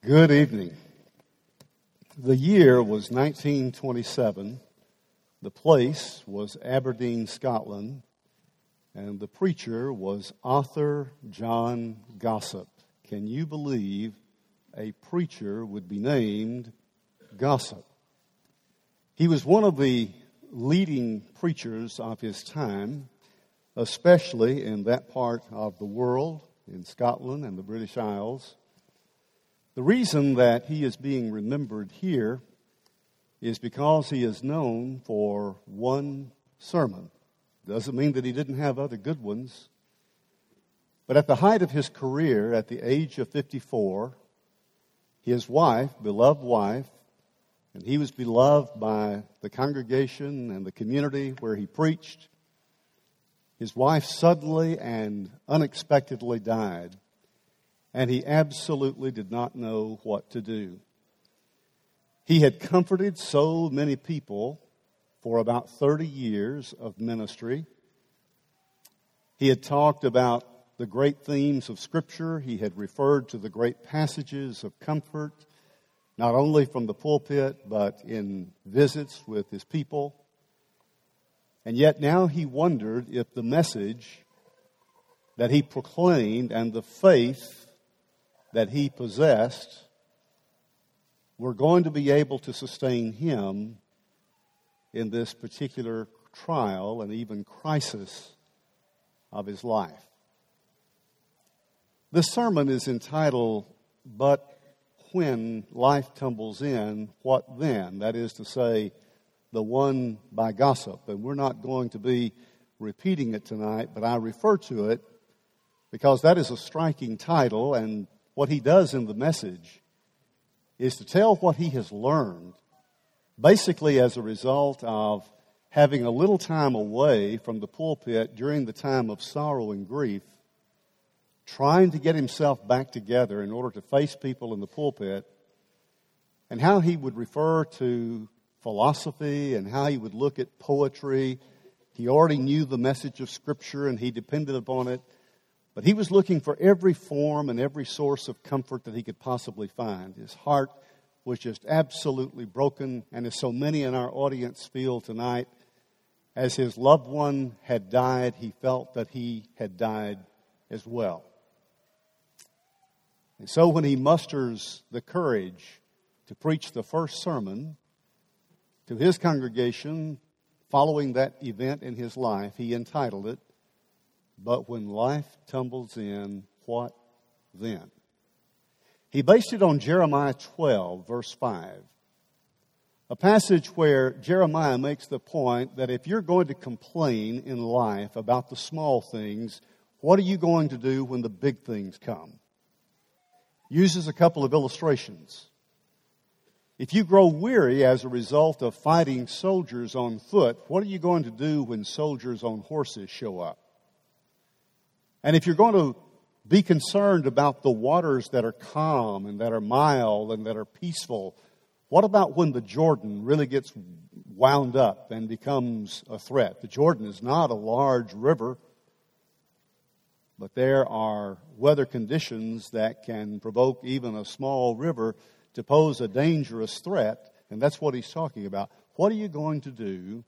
Good evening. The year was 1927. The place was Aberdeen, Scotland, and the preacher was Arthur John Gossip. Can you believe a preacher would be named Gossip? He was one of the leading preachers of his time, especially in that part of the world, in Scotland and the British Isles. The reason that he is being remembered here is because he is known for one sermon. Doesn't mean that he didn't have other good ones. But at the height of his career, at the age of 54, his wife, beloved wife, and he was beloved by the congregation and the community where he preached, his wife suddenly and unexpectedly died. And he absolutely did not know what to do. He had comforted so many people for about 30 years of ministry. He had talked about the great themes of Scripture. He had referred to the great passages of comfort, not only from the pulpit, but in visits with his people. And yet now he wondered if the message that he proclaimed and the faith that he possessed were going to be able to sustain him in this particular trial and even crisis of his life. This sermon is entitled, "But When Life Tumbles In, What Then?" That is to say, the one by Gossip. And we're not going to be repeating it tonight, but I refer to it because that is a striking title, and what he does in the message is to tell what he has learned, basically as a result of having a little time away from the pulpit during the time of sorrow and grief, trying to get himself back together in order to face people in the pulpit, and how he would refer to philosophy and how he would look at poetry. He already knew the message of Scripture and he depended upon it. But he was looking for every form and every source of comfort that he could possibly find. His heart was just absolutely broken, and as so many in our audience feel tonight, as his loved one had died, he felt that he had died as well. And so when he musters the courage to preach the first sermon to his congregation following that event in his life, he entitled it, "But When Life Tumbles In, What Then?" He based it on Jeremiah 12, verse 5. A passage where Jeremiah makes the point that if you're going to complain in life about the small things, what are you going to do when the big things come? Uses a couple of illustrations. If you grow weary as a result of fighting soldiers on foot, what are you going to do when soldiers on horses show up? And if you're going to be concerned about the waters that are calm and that are mild and that are peaceful, what about when the Jordan really gets wound up and becomes a threat? The Jordan is not a large river, but there are weather conditions that can provoke even a small river to pose a dangerous threat, and that's what he's talking about. What are you going to do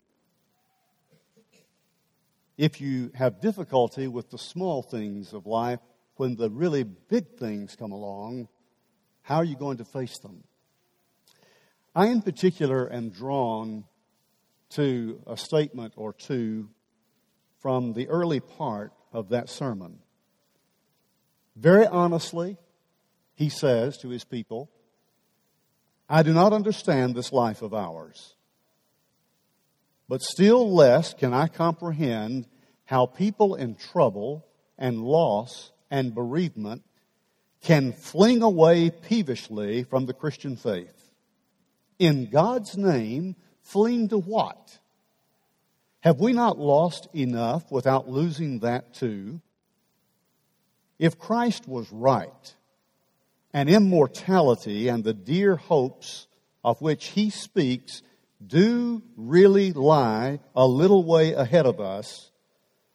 if you have difficulty with the small things of life? When the really big things come along, how are you going to face them? I, in particular, am drawn to a statement or two from the early part of that sermon. Very honestly, he says to his people, "I do not understand this life of ours. But still less can I comprehend how people in trouble and loss and bereavement can fling away peevishly from the Christian faith. In God's name, fling to what? Have we not lost enough without losing that too? If Christ was right, and immortality and the dear hopes of which he speaks do really lie a little way ahead of us,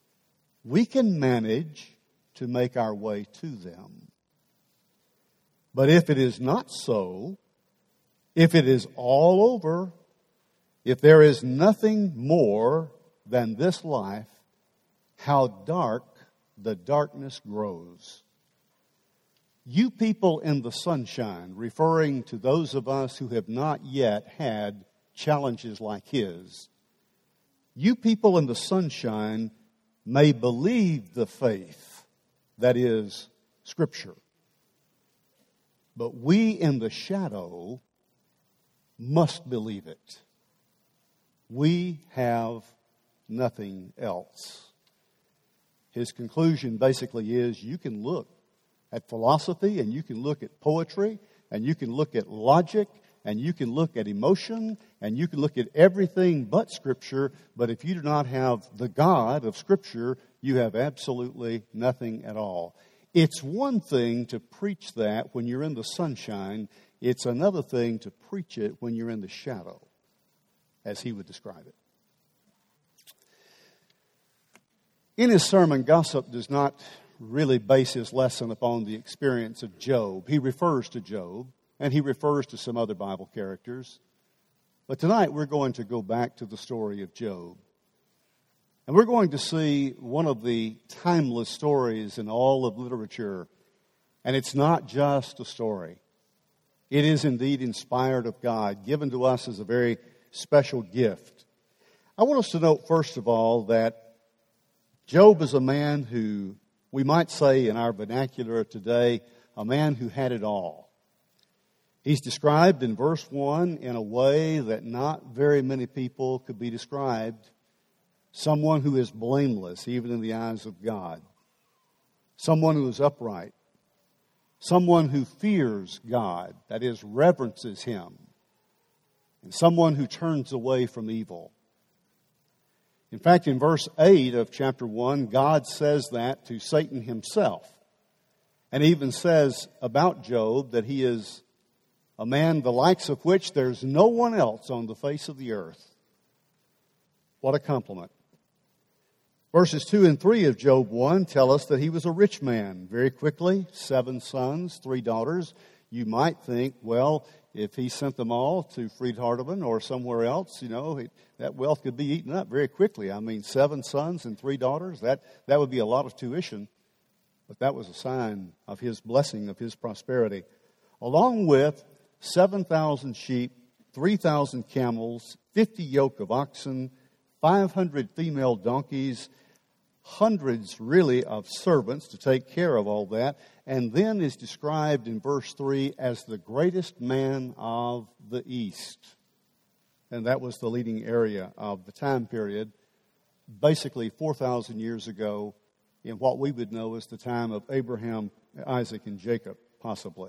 we can manage to make our way to them. But if it is not so, if it is all over, if there is nothing more than this life, how dark the darkness grows. You people in the sunshine, referring to those of us who have not yet had challenges like his, you people in the sunshine may believe the faith that is Scripture. But we in the shadow must believe it. We have nothing else. His conclusion basically is you can look at philosophy and you can look at poetry and you can look at logic and you can look at emotion and you can look at everything but Scripture, but if you do not have the God of Scripture, you have absolutely nothing at all. It's one thing to preach that when you're in the sunshine. It's another thing to preach it when you're in the shadow, as he would describe it. In his sermon, Gossip does not really base his lesson upon the experience of Job. He refers to Job, and he refers to some other Bible characters. But tonight we're going to go back to the story of Job. And we're going to see one of the timeless stories in all of literature. And it's not just a story. It is indeed inspired of God, given to us as a very special gift. I want us to note, first of all, that Job is a man who, we might say in our vernacular today, a man who had it all. He's described in verse 1 in a way that not very many people could be described. Someone who is blameless, even in the eyes of God. Someone who is upright. Someone who fears God, that is, reverences Him. And someone who turns away from evil. In fact, in verse 8 of chapter 1, God says that to Satan himself. And even says about Job that he is a man the likes of which there's no one else on the face of the earth. What a compliment. Verses 2 and 3 of Job 1 tell us that he was a rich man. Very quickly, 7 sons, 3 daughters. You might think, well, if he sent them all to Friedhardeman or somewhere else, that wealth could be eaten up very quickly. I mean, 7 sons and 3 daughters, that would be a lot of tuition. But that was a sign of his blessing, of his prosperity. Along with 7,000 sheep, 3,000 camels, 50 yoke of oxen, 500 female donkeys, hundreds really of servants to take care of all that, and then is described in verse 3 as the greatest man of the East. And that was the leading area of the time period, basically 4,000 years ago, in what we would know as the time of Abraham, Isaac, and Jacob, possibly.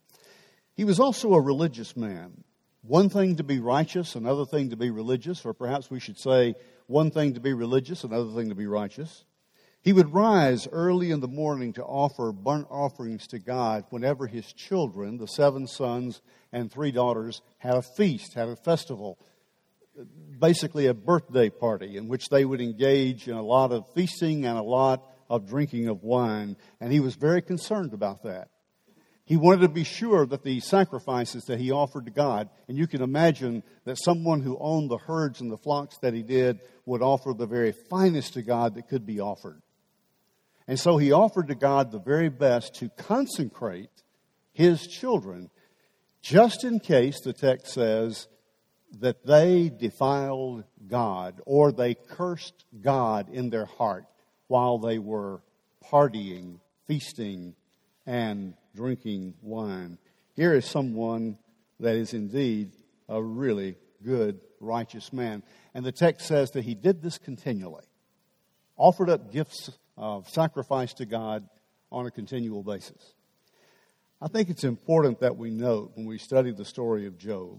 He was also a religious man. One thing to be righteous, another thing to be religious, or perhaps we should say one thing to be religious, another thing to be righteous. He would rise early in the morning to offer burnt offerings to God whenever his children, the 7 sons and 3 daughters, had a feast, had a festival, basically a birthday party in which they would engage in a lot of feasting and a lot of drinking of wine. And he was very concerned about that. He wanted to be sure that the sacrifices that he offered to God, and you can imagine that someone who owned the herds and the flocks that he did would offer the very finest to God that could be offered. And so he offered to God the very best to consecrate his children, just in case, the text says, that they defiled God or they cursed God in their heart while they were partying, feasting, and drinking wine. Here is someone that is indeed a really good, righteous man. And the text says that he did this continually. Offered up gifts of sacrifice to God on a continual basis. I think it's important that we note when we study the story of Job,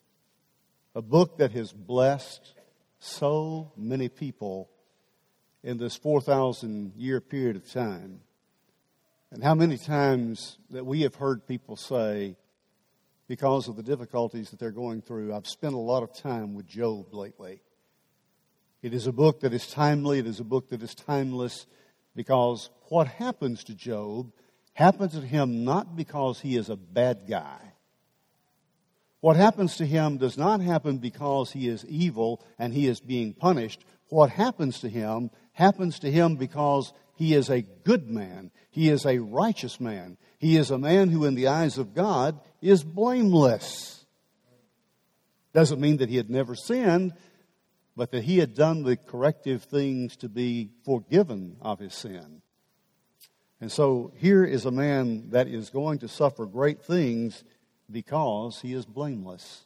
a book that has blessed so many people in this 4,000-year period of time. And how many times that we have heard people say, because of the difficulties that they're going through, I've spent a lot of time with Job lately. It is a book that is timely. It is a book that is timeless because what happens to Job happens to him not because he is a bad guy. What happens to him does not happen because he is evil and he is being punished. What happens to him because he is a good man. He is a righteous man. He is a man who in the eyes of God is blameless. Doesn't mean that he had never sinned, but that he had done the corrective things to be forgiven of his sin. And so here is a man that is going to suffer great things because he is blameless.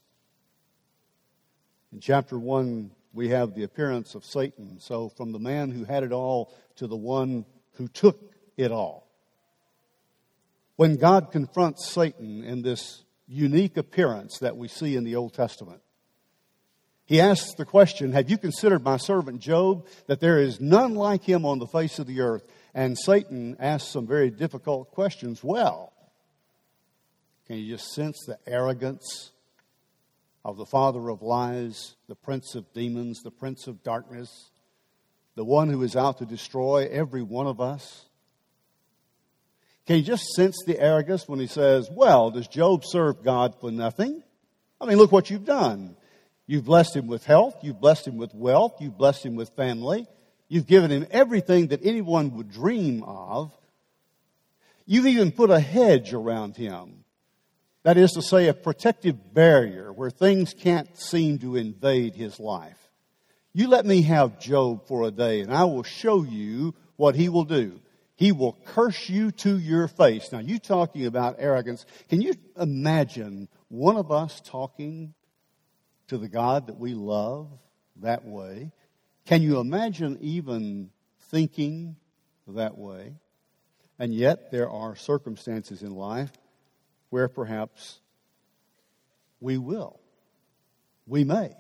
In chapter 1, we have the appearance of Satan. So from the man who had it all to the one who took it all. When God confronts Satan in this unique appearance that we see in the Old Testament, he asks the question, have you considered my servant Job, that there is none like him on the face of the earth? And Satan asks some very difficult questions. Well, can you just sense the arrogance of the father of lies, the prince of demons, the prince of darkness, the one who is out to destroy every one of us? Can you just sense the arrogance when he says, well, does Job serve God for nothing? I mean, look what you've done. You've blessed him with health. You've blessed him with wealth. You've blessed him with family. You've given him everything that anyone would dream of. You've even put a hedge around him. That is to say, a protective barrier where things can't seem to invade his life. You let me have Job for a day, and I will show you what he will do. He will curse you to your face. Now, you talking about arrogance. Can you imagine one of us talking to the God that we love that way? Can you imagine even thinking that way? And yet there are circumstances in life where perhaps we will. We may.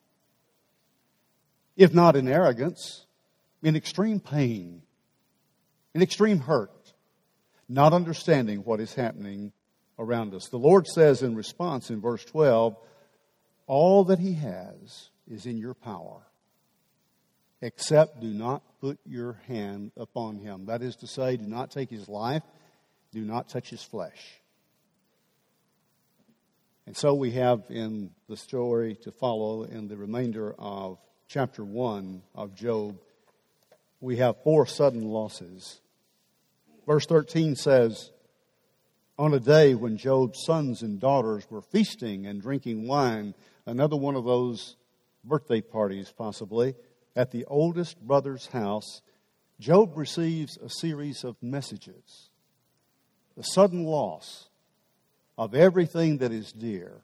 If not in arrogance, in extreme pain, in extreme hurt, not understanding what is happening around us. The Lord says in response in verse 12, all that he has is in your power, except do not put your hand upon him. That is to say, do not take his life, do not touch his flesh. And so we have in the story to follow in the remainder of chapter 1 of Job, we have 4 sudden losses. Verse 13 says, on a day when Job's sons and daughters were feasting and drinking wine, another one of those birthday parties possibly, at the oldest brother's house, Job receives a series of messages. The sudden loss of everything that is dear.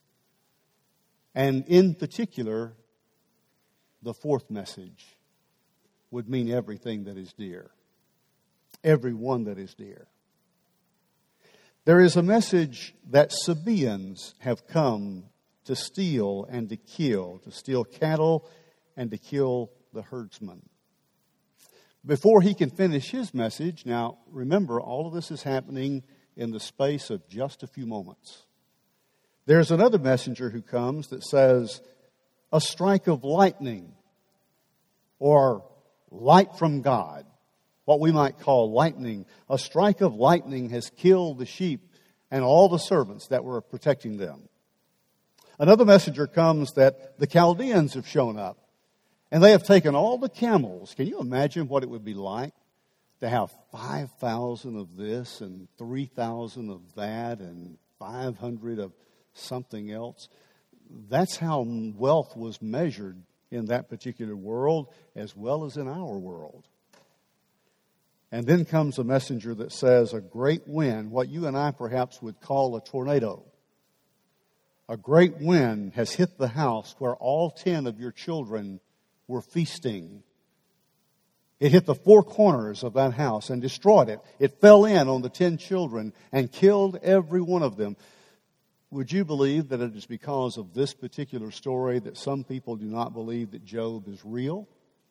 And in particular, the 4th message would mean everything that is dear. Everyone that is dear. There is a message that Sabaeans have come to steal and to steal cattle and to kill the herdsmen. Before he can finish his message, now remember, all of this is happening in the space of just a few moments. There's another messenger who comes that says, a strike of lightning, or light from God, what we might call lightning. A strike of lightning has killed the sheep and all the servants that were protecting them. Another messenger comes that the Chaldeans have shown up, and they have taken all the camels. Can you imagine what it would be like to have 5,000 of this and 3,000 of that and 500 of something else? That's how wealth was measured in that particular world as well as in our world. And then comes a messenger that says a great wind, what you and I perhaps would call a tornado. A great wind has hit the house where all 10 of your children were feasting. It hit the 4 corners of that house and destroyed it. It fell in on the 10 children and killed every one of them. Would you believe that it is because of this particular story that some people do not believe that Job is real?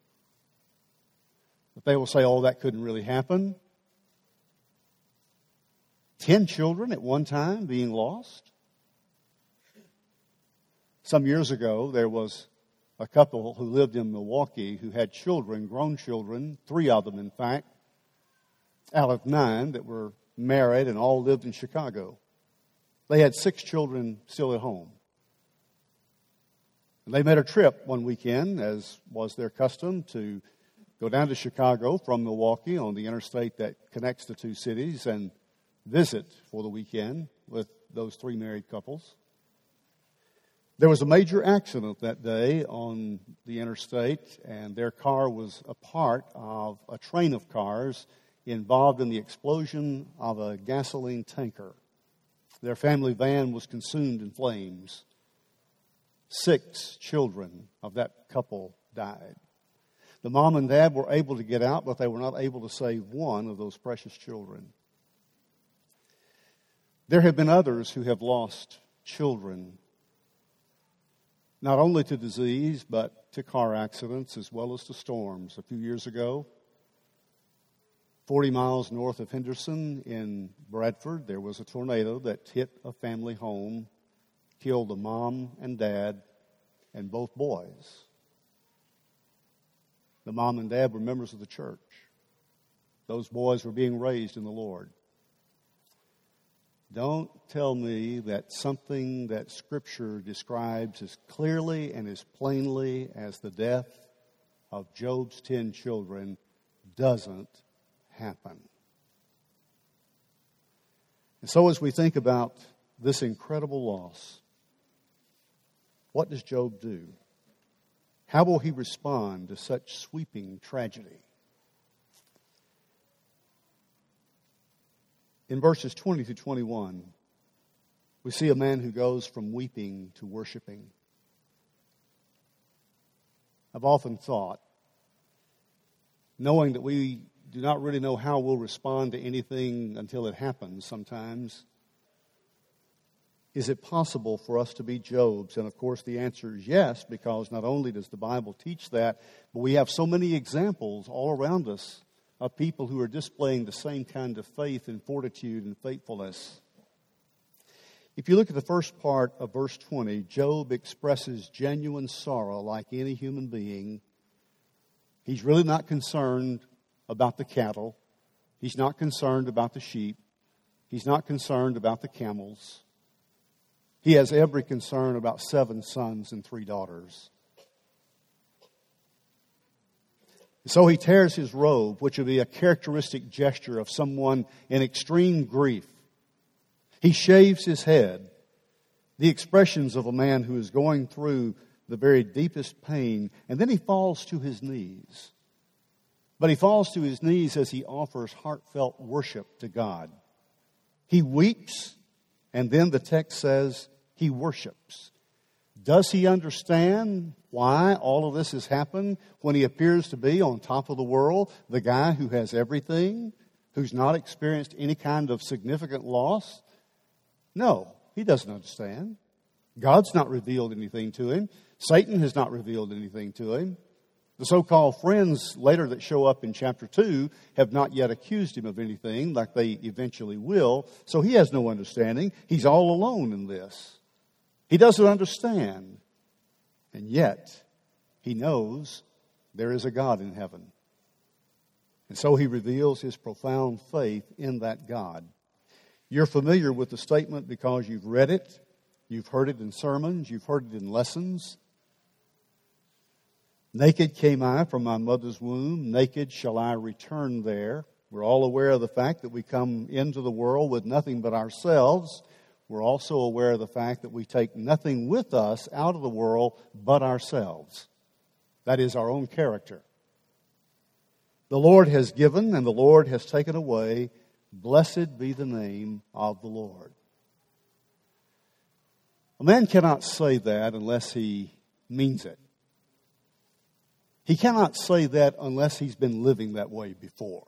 That they will say, oh, that couldn't really happen. 10 children at one time being lost. Some years ago, there was a couple who lived in Milwaukee who had children, grown children, 3 of them in fact, out of 9 that were married, and all lived in Chicago. They had 6 children still at home. And they made a trip one weekend, as was their custom, to go down to Chicago from Milwaukee on the interstate that connects the two cities and visit for the weekend with those 3 married couples. There was a major accident that day on the interstate, and their car was a part of a train of cars involved in the explosion of a gasoline tanker. Their family van was consumed in flames. 6 children of that couple died. The mom and dad were able to get out, but they were not able to save one of those precious children. There have been others who have lost children, not only to disease, but to car accidents as well as to storms. A few years ago, 40 miles north of Henderson in Bradford, there was a tornado that hit a family home, killed a mom and dad and both boys. The mom and dad were members of the church. Those boys were being raised in the Lord. Don't tell me that something that Scripture describes as clearly and as plainly as the death of Job's 10 children doesn't happen. And so as we think about this incredible loss, what does Job do? How will he respond to such sweeping tragedy? In verses 20 to 21, we see a man who goes from weeping to worshiping. I've often thought, knowing that we do not really know how we'll respond to anything until it happens sometimes, is it possible for us to be Jobs? And of course the answer is yes, because not only does the Bible teach that, but we have so many examples all around us of people who are displaying the same kind of faith and fortitude and faithfulness. If you look at the first part of verse 20, Job expresses genuine sorrow like any human being. He's really not concerned about the cattle. He's not concerned about the sheep. He's not concerned about the camels. He has every concern about 7 sons and 3 daughters. So he tears his robe, which would be a characteristic gesture of someone in extreme grief. He shaves his head, the expressions of a man who is going through the very deepest pain, and then he falls to his knees. But he falls to his knees as he offers heartfelt worship to God. He weeps, and then the text says he worships. Does he understand why all of this has happened when he appears to be on top of the world, the guy who has everything, who's not experienced any kind of significant loss? No, he doesn't understand. God's not revealed anything to him. Satan has not revealed anything to him. The so-called friends later that show up in chapter 2 have not yet accused him of anything, like they eventually will. So he has no understanding. He's all alone in this. He doesn't understand. And yet, he knows there is a God in heaven. And so he reveals his profound faith in that God. You're familiar with the statement because you've read it, you've heard it in sermons, you've heard it in lessons. Naked came I from my mother's womb, naked shall I return there. We're all aware of the fact that we come into the world with nothing but ourselves. We're also aware of the fact that we take nothing with us out of the world but ourselves. That is our own character. The Lord has given and the Lord has taken away. Blessed be the name of the Lord. A man cannot say that unless he means it. He cannot say that unless he's been living that way before.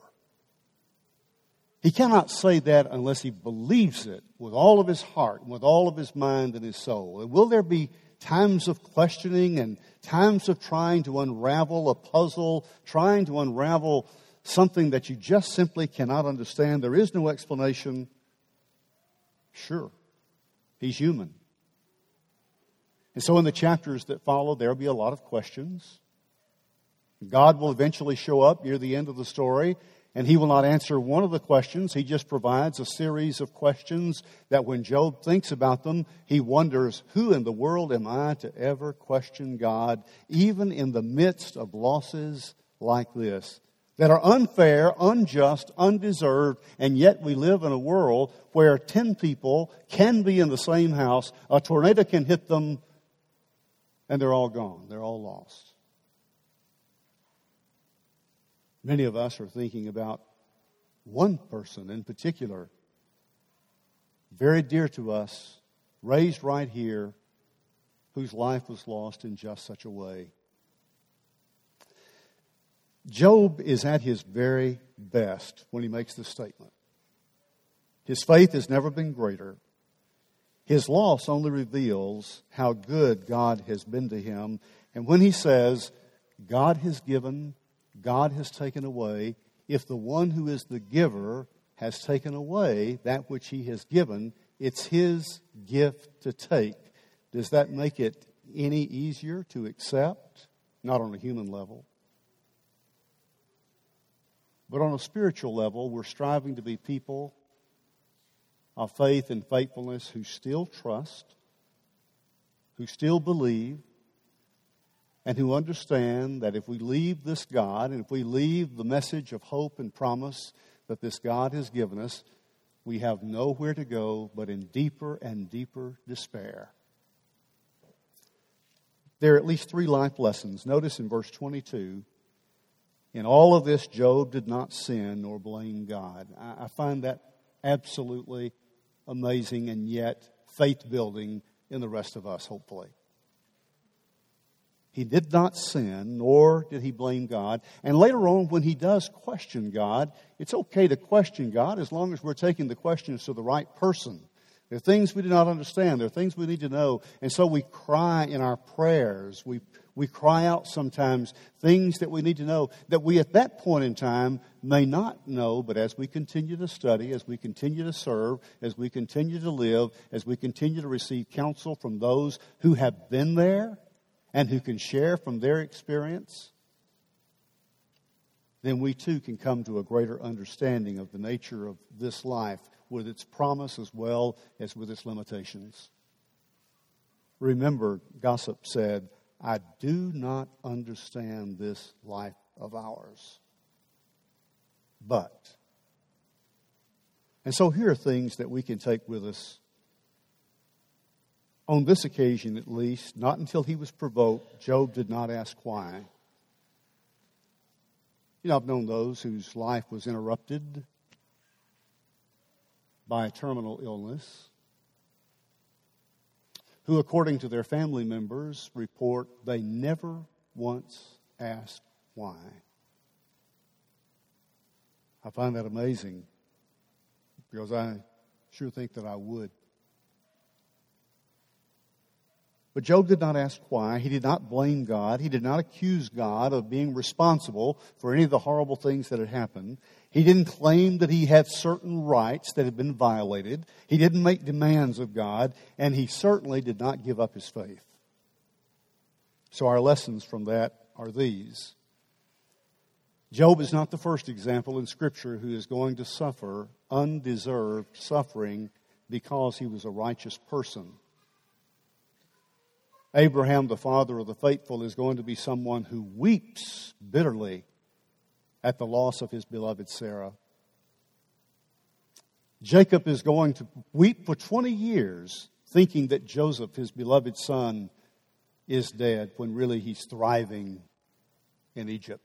He cannot say that unless he believes it with all of his heart, with all of his mind and his soul. And will there be times of questioning and times of trying to unravel a puzzle, trying to unravel something that you just simply cannot understand? There is no explanation. Sure, he's human. And so in the chapters that follow, there will be a lot of questions. God will eventually show up near the end of the story, And he will not answer one of the questions. He just provides a series of questions that when Job thinks about them, he wonders, who in the world am I to ever question God, even in the midst of losses like this, that are unfair, unjust, undeserved, and yet we live in a world where 10 people can be in the same house, a tornado can hit them, and they're all gone. They're all lost. Many of us are thinking about one person in particular, very dear to us, raised right here, whose life was lost in just such a way. Job is at his very best when he makes this statement. His faith has never been greater. His loss only reveals how good God has been to him. And when he says, God has given, God has taken away, if the one who is the giver has taken away that which he has given, it's his gift to take. Does that make it any easier to accept? Not on a human level. But on a spiritual level, we're striving to be people of faith and faithfulness who still trust, who still believe, and who understand that if we leave this God, and if we leave the message of hope and promise that this God has given us, we have nowhere to go but in deeper and deeper despair. There are at least 3 life lessons. Notice in verse 22, in all of this, Job did not sin nor blame God. I find that absolutely amazing and yet faith-building in the rest of us, hopefully. He did not sin, nor did he blame God. And later on, when he does question God, it's okay to question God as long as we're taking the questions to the right person. There are things we do not understand. There are things we need to know. And so we cry in our prayers. We cry out sometimes things that we need to know that we at that point in time may not know, but as we continue to study, as we continue to serve, as we continue to live, as we continue to receive counsel from those who have been there and who can share from their experience, then we too can come to a greater understanding of the nature of this life with its promise as well as with its limitations. Remember, Gossip said, I do not understand this life of ours. But. And so here are things that we can take with us. On this occasion, at least, not until he was provoked, Job did not ask why. You know, I've known those whose life was interrupted by a terminal illness, who, according to their family members, report they never once asked why. I find that amazing because I sure think that I would. But Job did not ask why. He did not blame God. He did not accuse God of being responsible for any of the horrible things that had happened. He didn't claim that he had certain rights that had been violated. He didn't make demands of God. And he certainly did not give up his faith. So our lessons from that are these. Job is not the first example in Scripture who is going to suffer undeserved suffering because he was a righteous person. Abraham, the father of the faithful, is going to be someone who weeps bitterly at the loss of his beloved Sarah. Jacob is going to weep for 20 years thinking that Joseph, his beloved son, is dead when really he's thriving in Egypt.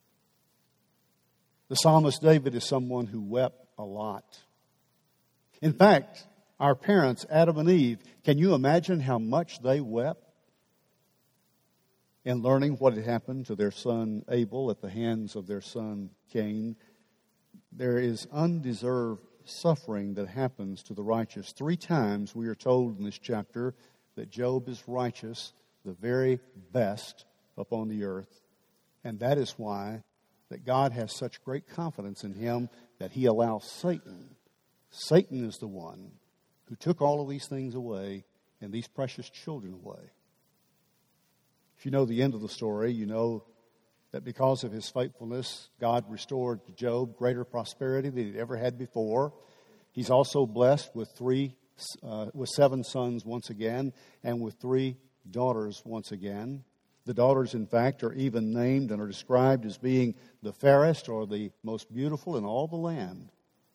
The psalmist David is someone who wept a lot. In fact, our parents, Adam and Eve, can you imagine how much they wept in learning what had happened to their son Abel at the hands of their son Cain? There is undeserved suffering that happens to the righteous. 3 times we are told in this chapter that Job is righteous, the very best upon the earth. And that is why that God has such great confidence in him that he allows Satan. Satan is the one who took all of these things away and these precious children away. If you know the end of the story, you know that because of his faithfulness, God restored to Job greater prosperity than he'd ever had before. He's also blessed with 7 sons once again, and with 3 daughters once again. The daughters, in fact, are even named and are described as being the fairest or the most beautiful in all the land.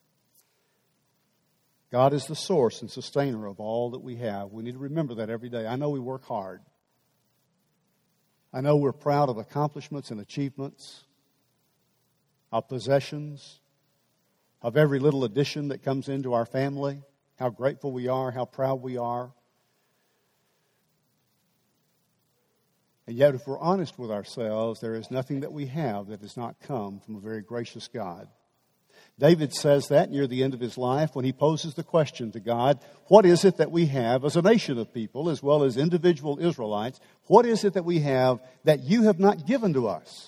God is the source and sustainer of all that we have. We need to remember that every day. I know we work hard. I know we're proud of accomplishments and achievements, of possessions, of every little addition that comes into our family, how grateful we are, how proud we are. And yet, if we're honest with ourselves, there is nothing that we have that has not come from a very gracious God. David says that near the end of his life when he poses the question to God, what is it that we have as a nation of people, as well as individual Israelites, what is it that we have that you have not given to us?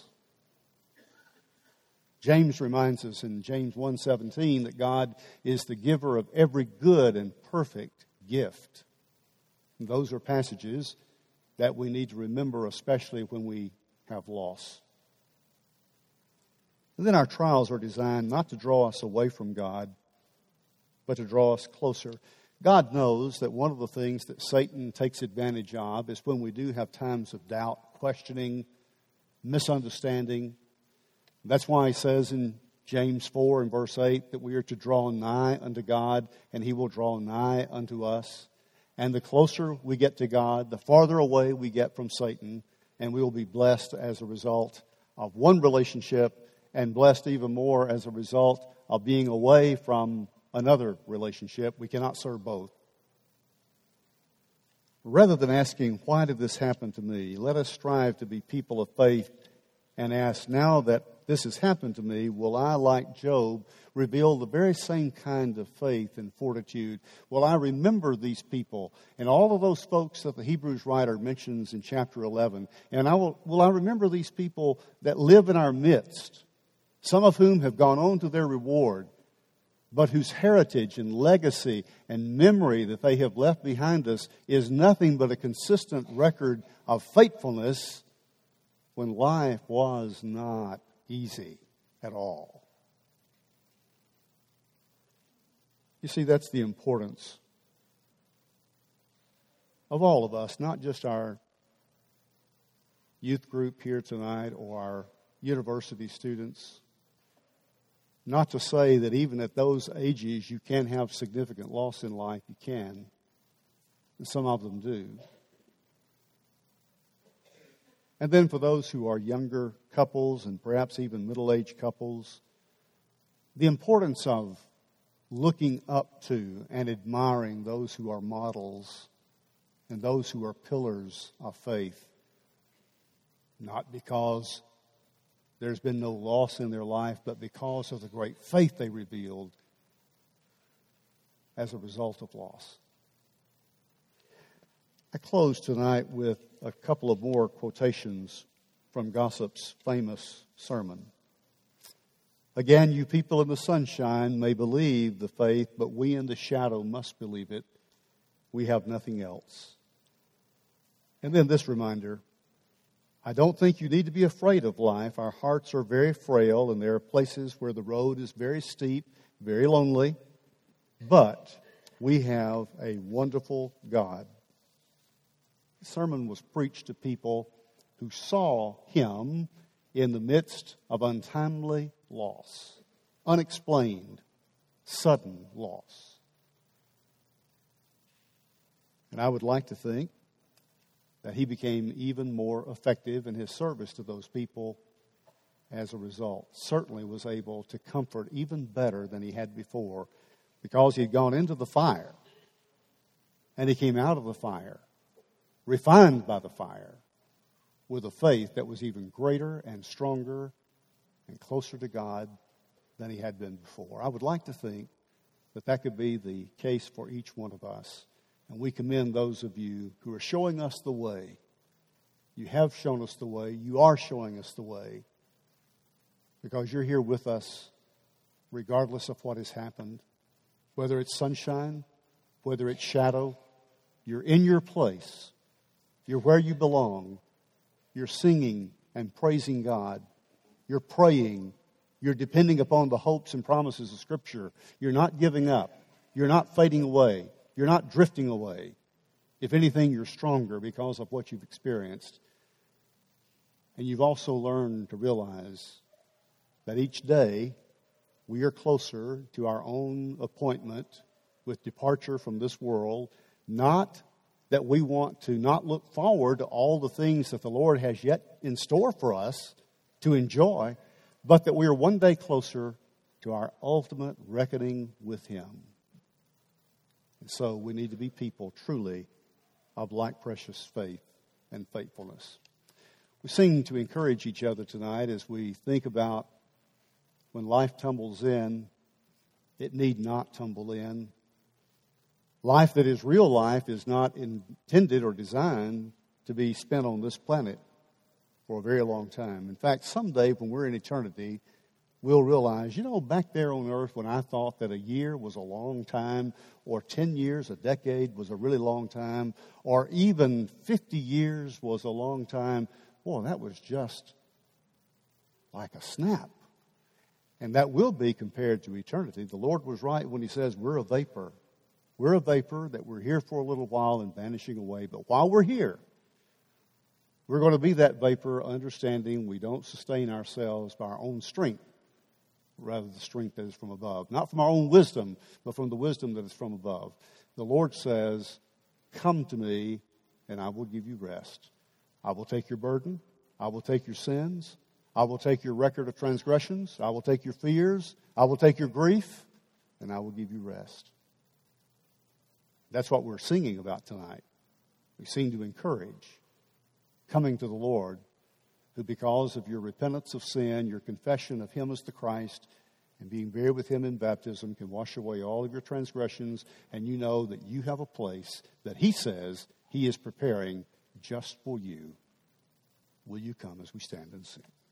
James reminds us in James 1:17 that God is the giver of every good and perfect gift. And those are passages that we need to remember, especially when we have loss. And then our trials are designed not to draw us away from God, but to draw us closer. God knows that one of the things that Satan takes advantage of is when we do have times of doubt, questioning, misunderstanding. That's why he says in James 4 and verse 8 that we are to draw nigh unto God, and He will draw nigh unto us. And the closer we get to God, the farther away we get from Satan, and we will be blessed as a result of one relationship, and blessed even more as a result of being away from another relationship. We cannot serve both. Rather than asking, why did this happen to me? Let us strive to be people of faith and ask, now that this has happened to me, will I, like Job, reveal the very same kind of faith and fortitude? Will I remember these people and all of those folks that the Hebrews writer mentions in chapter 11? And will I remember these people that live in our midst, some of whom have gone on to their reward, but whose heritage and legacy and memory that they have left behind us is nothing but a consistent record of faithfulness when life was not easy at all. You see, that's the importance of all of us, not just our youth group here tonight or our university students. Not to say that even at those ages you can have significant loss in life. You can. And some of them do. And then for those who are younger couples and perhaps even middle-aged couples, the importance of looking up to and admiring those who are models and those who are pillars of faith. Not because there's been no loss in their life, but because of the great faith they revealed as a result of loss. I close tonight with a couple of more quotations from Gossip's famous sermon. Again, you people in the sunshine may believe the faith, but we in the shadow must believe it. We have nothing else. And then this reminder, I don't think you need to be afraid of life. Our hearts are very frail, and there are places where the road is very steep, very lonely. But we have a wonderful God. The sermon was preached to people who saw Him in the midst of untimely loss, unexplained, sudden loss. And I would like to think that He became even more effective in His service to those people as a result. Certainly was able to comfort even better than He had before, because He had gone into the fire and He came out of the fire, refined by the fire, with a faith that was even greater and stronger and closer to God than He had been before. I would like to think that that could be the case for each one of us. And we commend those of you who are showing us the way. You have shown us the way. You are showing us the way. Because you're here with us regardless of what has happened. Whether it's sunshine, whether it's shadow, you're in your place. You're where you belong. You're singing and praising God. You're praying. You're depending upon the hopes and promises of Scripture. You're not giving up. You're not fading away. You're not drifting away. If anything, you're stronger because of what you've experienced. And you've also learned to realize that each day we are closer to our own appointment with departure from this world. Not that we want to not look forward to all the things that the Lord has yet in store for us to enjoy, but that we are one day closer to our ultimate reckoning with Him. And so we need to be people truly of like precious faith and faithfulness. We sing to encourage each other tonight as we think about when life tumbles in, it need not tumble in. Life that is real life is not intended or designed to be spent on this planet for a very long time. In fact, someday when we're in eternity, we'll realize, back there on earth when I thought that a year was a long time, or 10 years, a decade was a really long time, or even 50 years was a long time, boy, that was just like a snap. And that will be compared to eternity. The Lord was right when He says we're a vapor. We're a vapor that we're here for a little while and vanishing away. But while we're here, we're going to be that vapor, understanding we don't sustain ourselves by our own strength, rather the strength that is from above. Not from our own wisdom, but from the wisdom that is from above. The Lord says, come to me and I will give you rest. I will take your burden. I will take your sins. I will take your record of transgressions. I will take your fears. I will take your grief, and I will give you rest. That's what we're singing about tonight. We sing to encourage coming to the Lord, who because of your repentance of sin, your confession of Him as the Christ, and being buried with Him in baptism can wash away all of your transgressions, and you know that you have a place that He says He is preparing just for you. Will you come as we stand and sing?